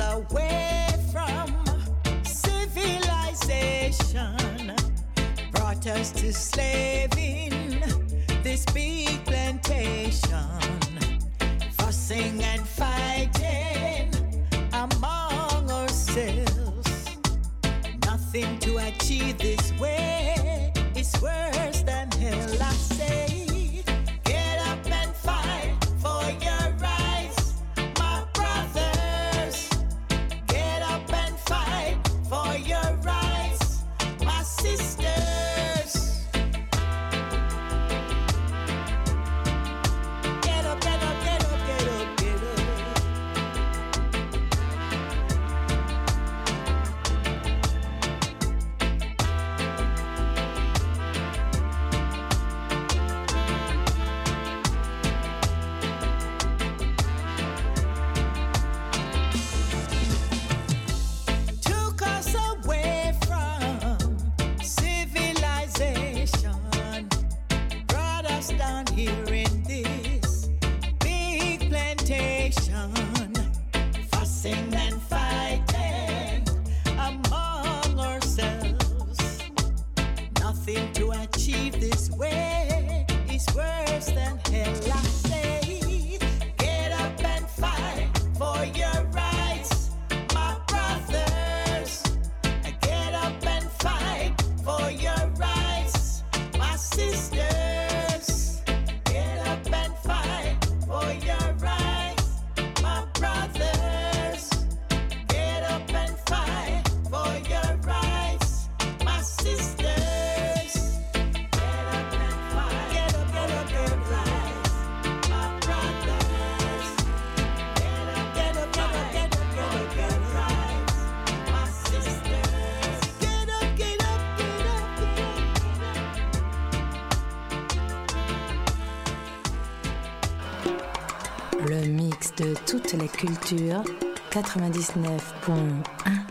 away from civilization, brought us to slaving this big plantation, fussing and fighting among ourselves. Nothing to achieve this way is worse than hell. I say, get up and fight for your rights, my brothers. Get up and fight for your rights, my sisters. Get up, get up, get up, get up, get up. Took us away from civilization, brought us down here in this big plantation, fussing and fighting among ourselves. Nothing to achieve this way is worse than hell. I say, get up and fight for your rights, my brothers. Get up and fight for your rights, my sisters. Get up and fight for your rights, my brothers. Get up and fight for your rights, my sisters. Get up and fight. Get up, get up, get up, rights, my brothers. Get up, get up, get up, get up, get up, get up, rights, my sisters. Get up, get up, get up, get up. Le mix de toutes les cultures, 99.1.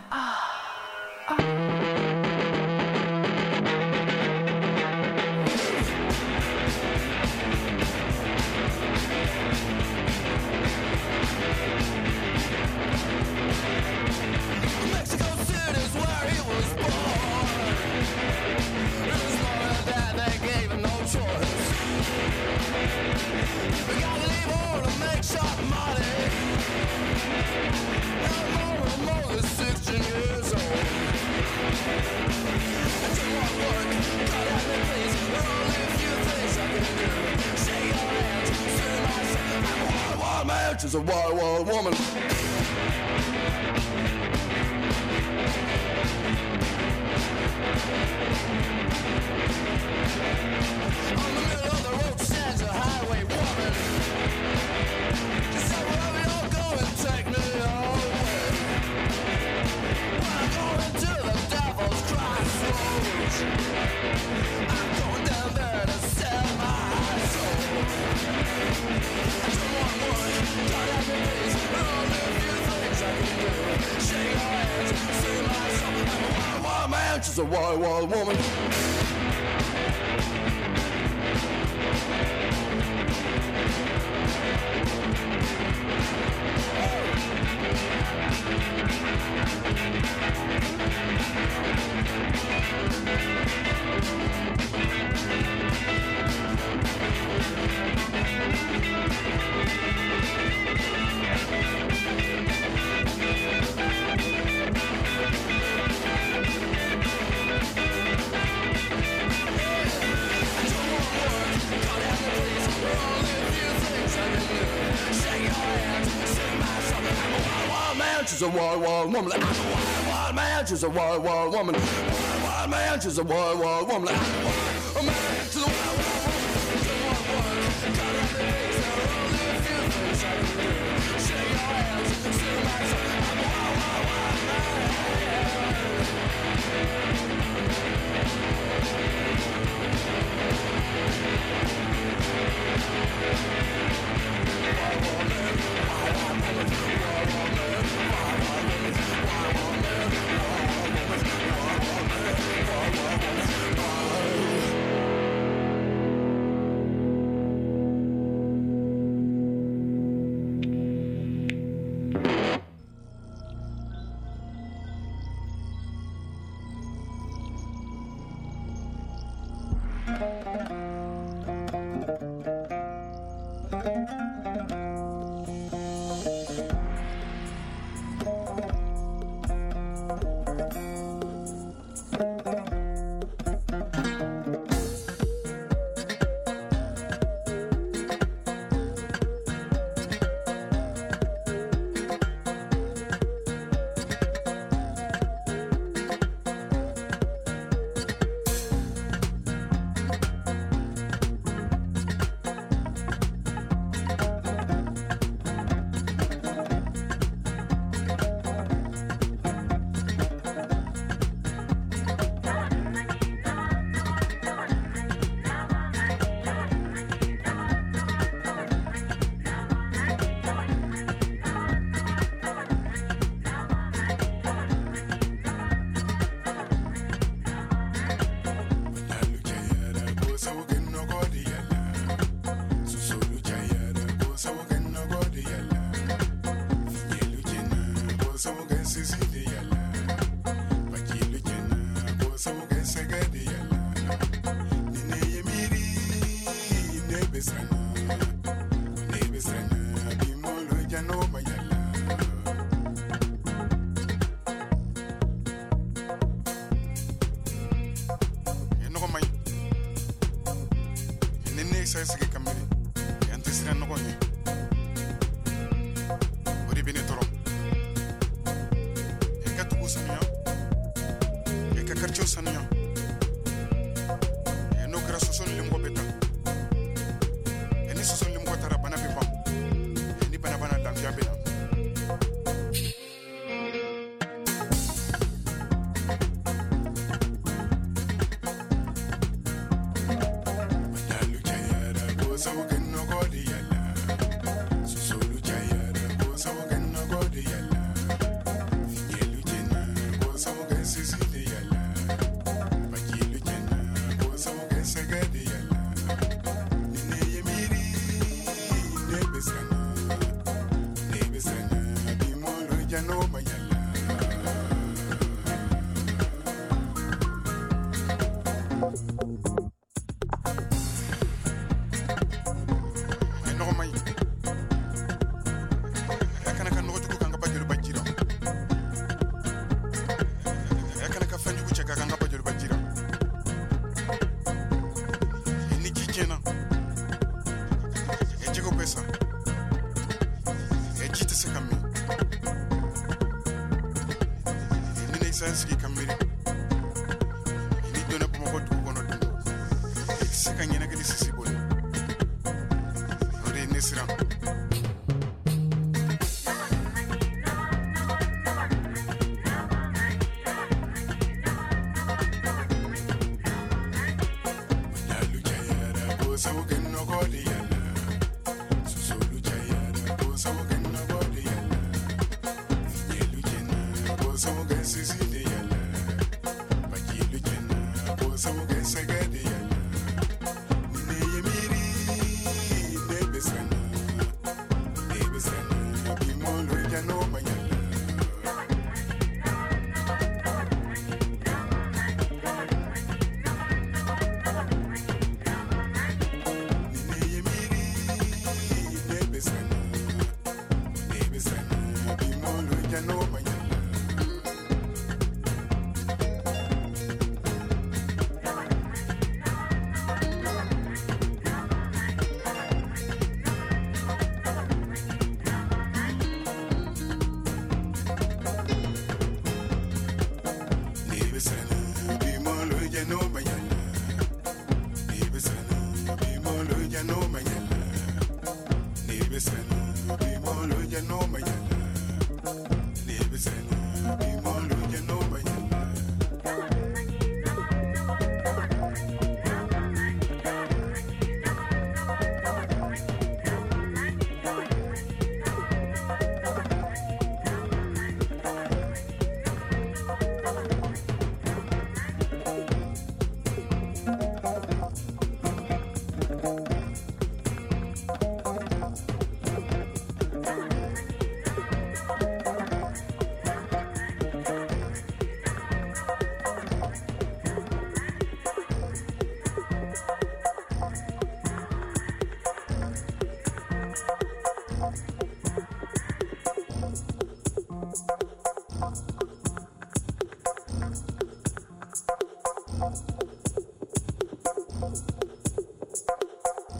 Mexico City's where he was born. It was more than that, they gave him no choice. We gotta leave home to make sharp money. Now more than 16 years old. I just want work, God help me please. There are only a few things I can do. Shake your hands, sing my song. I'm a wild, wild man, she's a wild, wild woman. On the middle of the road stands a highway woman. She said, wherever you're going, take me away. When I'm going to the devil's crossroads, I'm going down there to sell my soul. I just want work, God help me please. There are only a few things I can do. Shake your hands, sing my song. I'm a wild, wild man, she's a wild, wild woman. She's a wild, wild woman. I'm a wild, wild man. She's a wild, wild woman. Wild, wild man. She's a wild, wild woman. I'm a wild man. She's a wild, wild woman. Just want work. God help me please. There are only a few things I can do. Shake your hands, sing my song. I'm a wild, wild, wild man.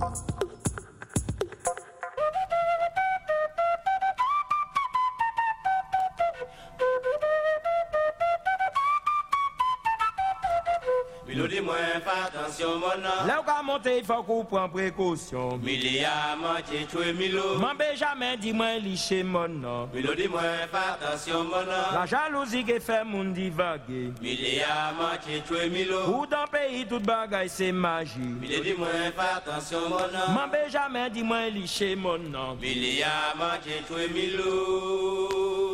Dis-moi, fais attention, mon homme. Là où on monte, il faut qu'on prenne précaution. Milliard, moitié, tué, milo. M'en jamais dis-moi, licher mon nom. Dis-moi, fais attention, mon homme. La jalousie qui fait mon divaguer. Milliard, moitié, tué, milo. Ou dans le pays, toute bagaille, c'est magie. Dis-moi, fais attention, mon homme. M'en jamais dis-moi, licher mon nom. Milliard, moitié, tué, milo.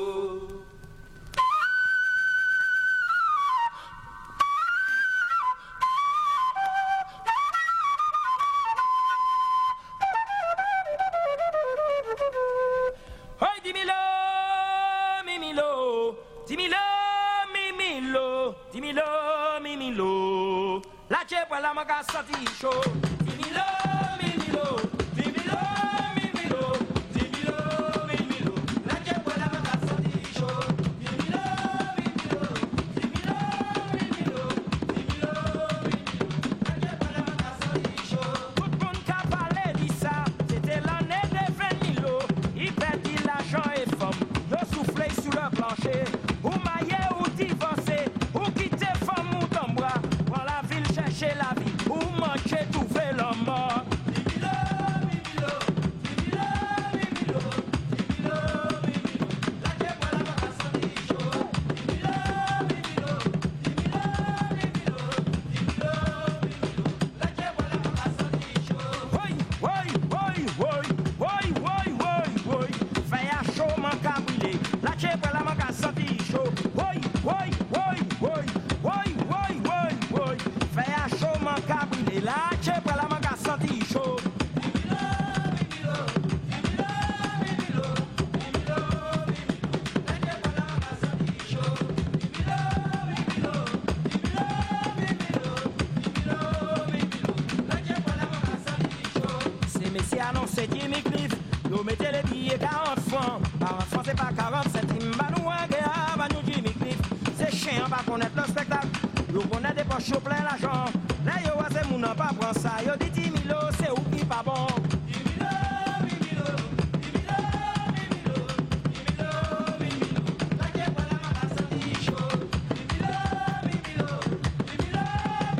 La chepa la maga sati show. Dimilo, mimilo, dimilo, mimilo, dimilo, mimilo. La chepa la maga sati show. Dimilo, mimilo, dimilo, mimilo, dimilo, mimilo. La chepa la maga sati show. Tout le monde qui parlait de ça, c'était l'année de 20 000. Il perdit l'argent et femme, le soufflet sur le plancher. Ou maillé ou divorcé, ou quitter femme ou ton bras. Chercher la vie ou manger tout fait l'homme mort. Dimilo, mimilo, dimilo, mimilo, dimilo, mimilo. La chepa la maga sati show. Dimilo, mimilo, dimilo, mimilo, dimilo, mimilo. La chepa la maga sati show. Woy, woy, woy, woy, woy, woy, woy, woy. Fais à chaud man ka brûler. La chepa la maga sati show. Woy, woy, woy, woy, woy, woy, woy, woy. Fais à chaud man ka brûler. La chepa la maga sati show. Dimilo, mimilo, dimilo, mimilo, dimilo, mimilo. La chepa la maga sati show. Dimilo, mimilo, dimilo, mimilo, dimilo, mimilo. La chepa la maga sati show. C'est Messi annoncé Jimmy Cliff. Nous mettez les billets 40 francs. 40 francs c'est pas 40 centimes. Bah nous un gars, bah nous Jimmy Cliff. C'est chiant, on va connaître le spectacle. Nous connaît des poches au plein l'argent. Là yo c'est moun nan pas prend ça. Yo dit 10 000 c'est ou qui pas bon. 10 000, 10 000, 10 000, 10 000, 10 000, 10 000. La chepa la maga sati show. 10 000, 10 000, 10 000, 10 000,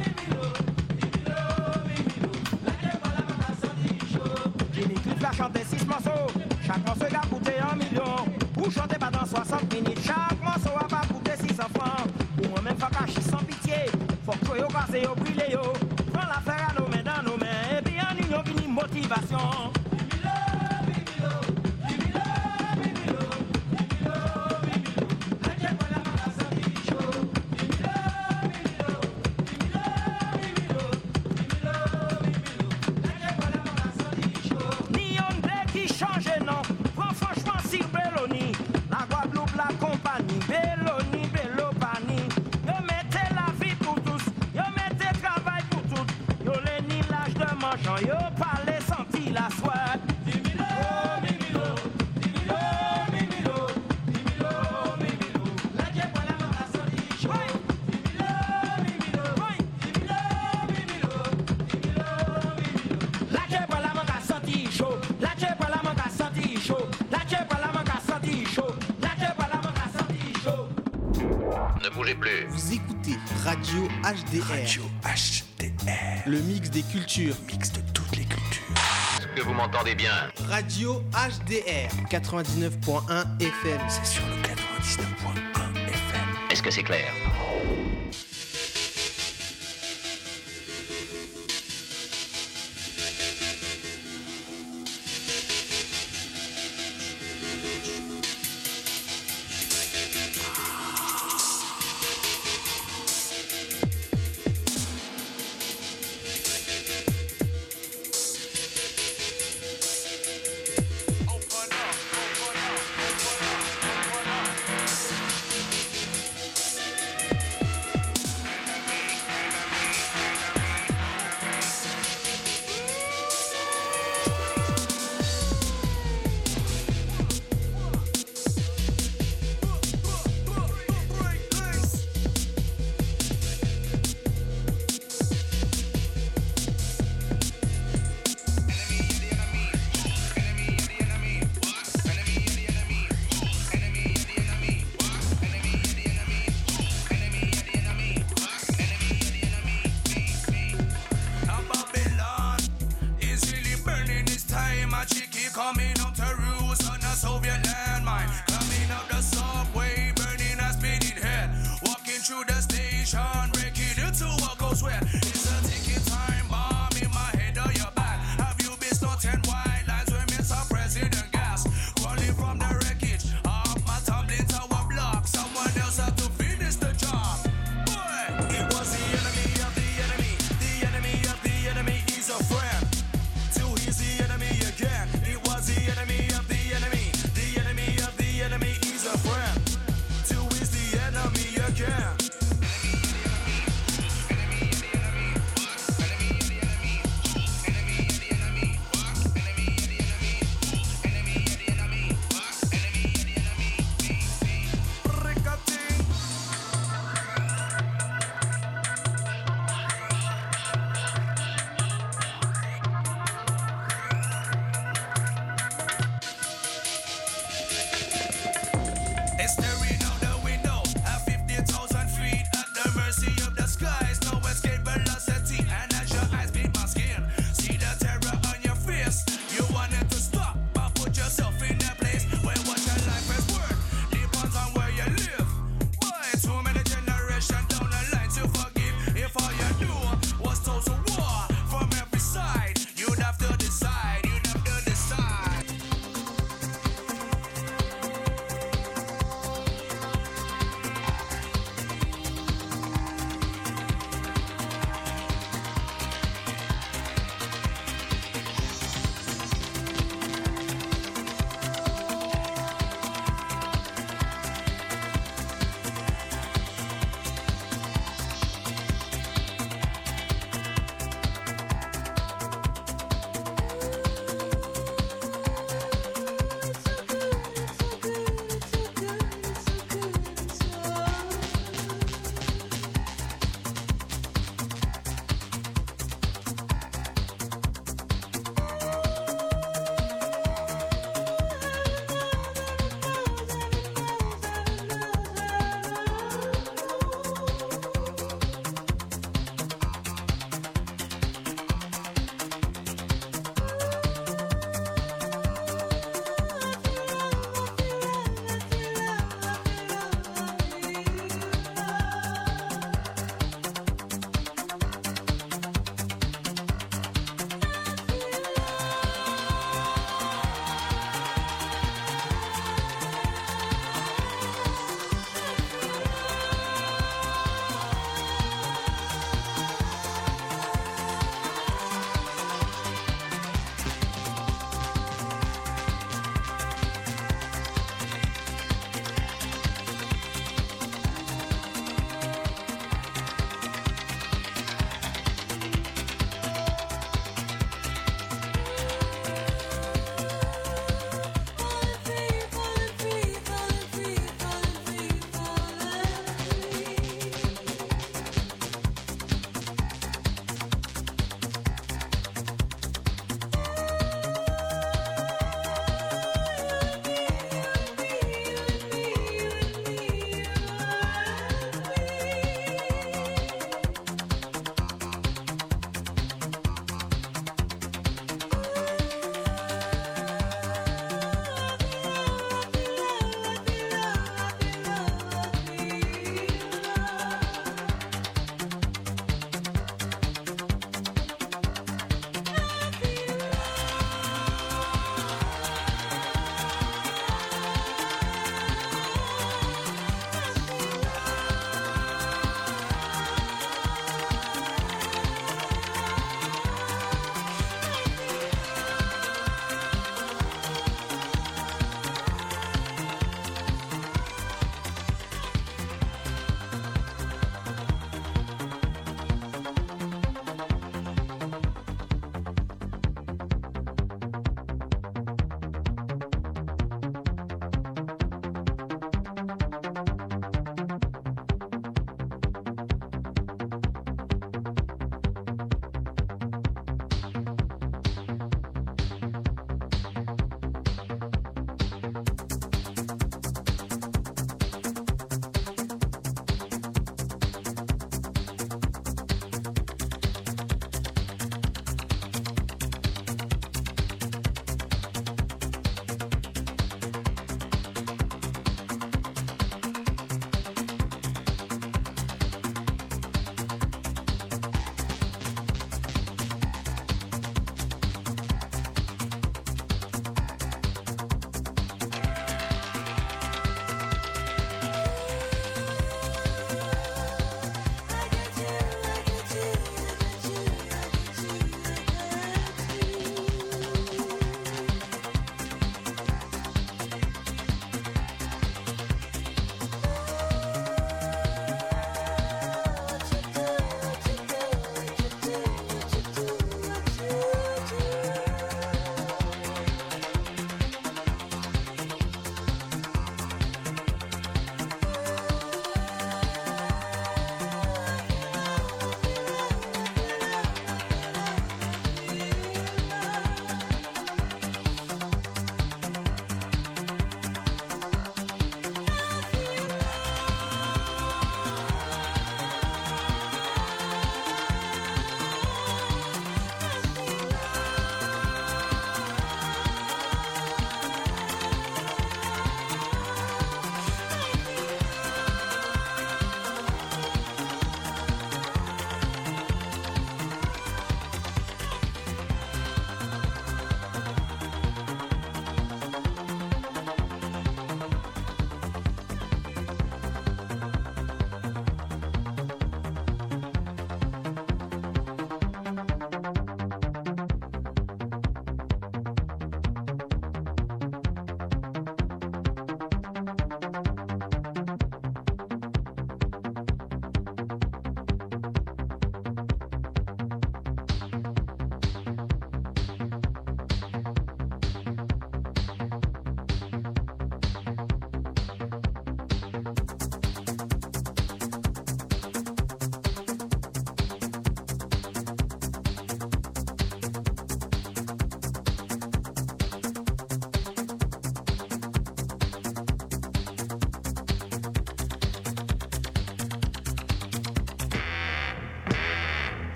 10 000, 10 000. La chepa la maga sati show. Jimmy Cliff a chanté 6 morceaux. Chaque morceau a coûté 1 million. Ou chanter pas dans 60 minutes. Chaque morceau a pas coûté 600 francs. Ou moi-même faut cacher sans pitié. Faut que yo casse yo brûle yo. Prends l'affaire à nos mains dans nos mains. Et puis en union vini motivation. Dimilo, mimilo, dimilo, mimilo, dimilo, mimilo. La chepa la maga sati show. Dimilo, mimilo, dimilo, mimilo, dimilo, mimilo. La chepa la maga sati show. Ni on qui change non. Prends franchement si Belloni. La Guadeloupe la compagnie. Belloni, Bellopani. Yo mettez la vie pour tous. Yo mettez travail pour tous. Yo les ni l'âge de mangeant. Yo parlez senti la soie. Dimilo, mimilo, dimilo, mimilo, dimilo, mimilo. La chepa la maga sati show. Dimilo, mimilo, dimilo, mimilo, dimilo, mimilo. La chepa la maga sati show. La chepa la maga sati show. La chepa la maga sati show. La chepa la maga sati show. Ne bougez plus. Vous écoutez Radio HDR. Radio HDR. Le mix des cultures. Mix de toutes les cultures. Est-ce que vous m'entendez bien? Radio HDR 99.1 FM. C'est sur le 99.1 FM. Est-ce que c'est clair? Bombing up Toulouse on a Soviet landmine. Climbing up the subway, burning a speeding head. Walking through the station, breaking into a cold sweat. It's a ticking time bomb in my head or your back. Have you been snorting white lines with Mr. President gas? Crawling from the wreckage of my tumbling tower block. Someone else had to finish the job. Boy, it was the enemy of the enemy. The enemy of the enemy is a friend. Till he's the enemy again. It was the enemy of the enemy. The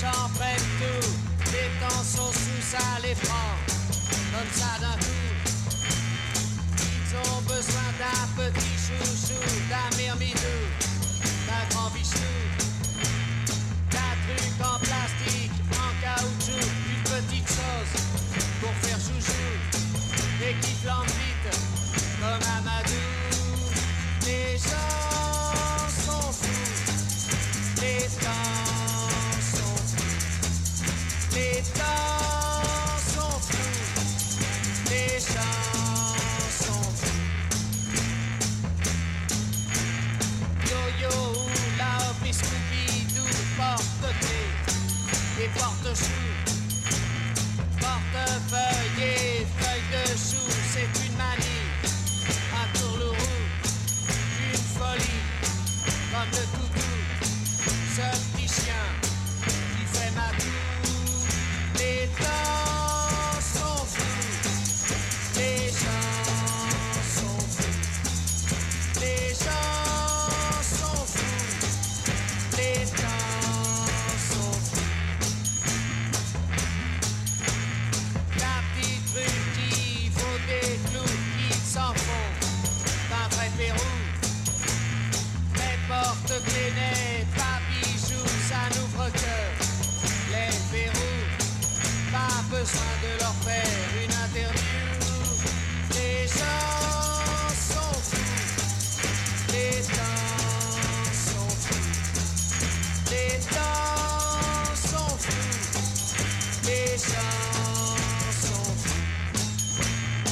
méchants prennent tout, les temps sont sous, ça les prend, comme ça d'un coup. Ils ont besoin d'un petit chouchou, d'un myrmidou, d'un grand bichou, d'un truc en plastique, en caoutchouc, une petite chose pour faire chouchou, et qui flambe vite, comme Amadou. Les gens sont fous, les temps sont fous, les temps sont fous, les gens sont fous. Yo-yo, la hop et Scooby-Doo, porte-clés et porte-choux, portefeuille et feuille de chou, c'est une manie, un tourlourou, une folie, comme le toutou, ce petit chien qui fait ma toux. Les temps sont fous, les gens sont fous, les gens sont fous, les temps sont fous. La petite rue qui faut des clous, ils s'en font d'un vrai Pérou. Les porte-clés n'est pas bijoux, ça n'ouvre que les verrous. Pas besoin de leur faire une interview. Les gens sont fous, les temps sont fous, les temps sont fous, les gens sont fous.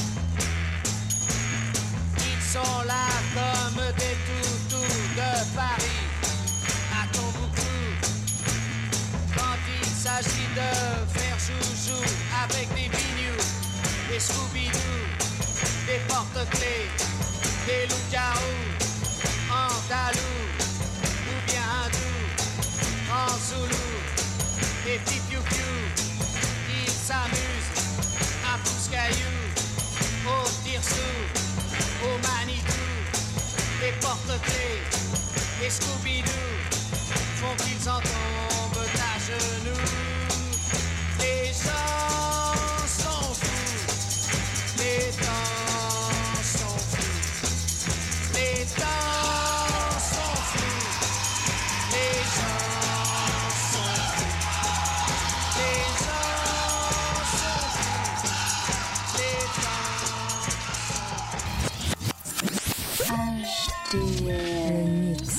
Ils sont là comme des toutous de Paris à Tombouctou. Quand il s'agit de faire joujou avec des bignous, des Scooby-Doo, des porte-clés, des loups-garous, andalous, ou bien hindous, en zoulou, des petits piou-piou, ils s'amusent à pousse-cailloux, au tire-sous, au Manitou, des porte-clés, des Scooby-Doo, font qu'ils en tombent à genoux. Les gens sont fous, les temps sont fous, les temps sont fous, les gens sont fous, les gens sont fous, les temps. HDR Mix.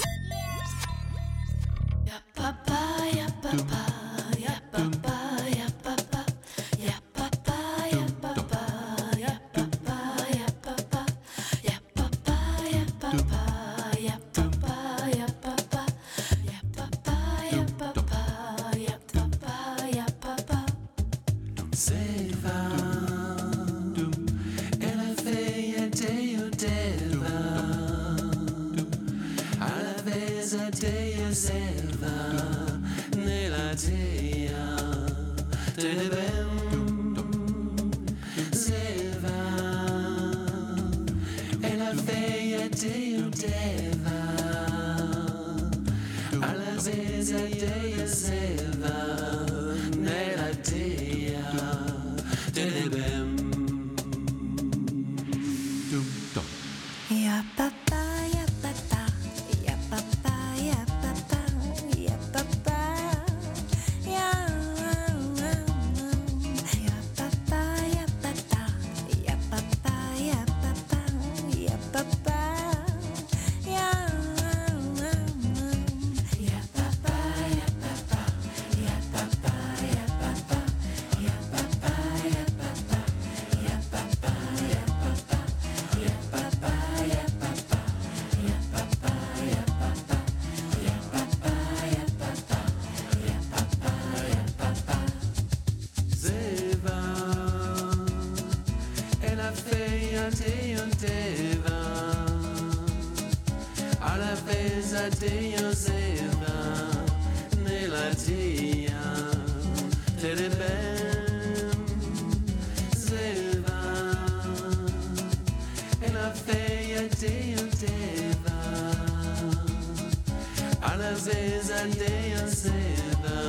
vezes aldeia seda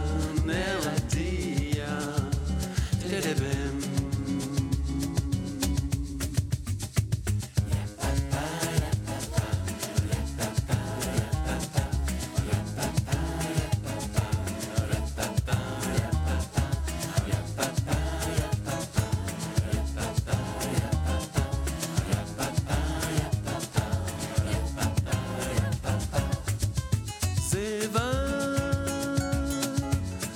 melodia terebem. C'est 20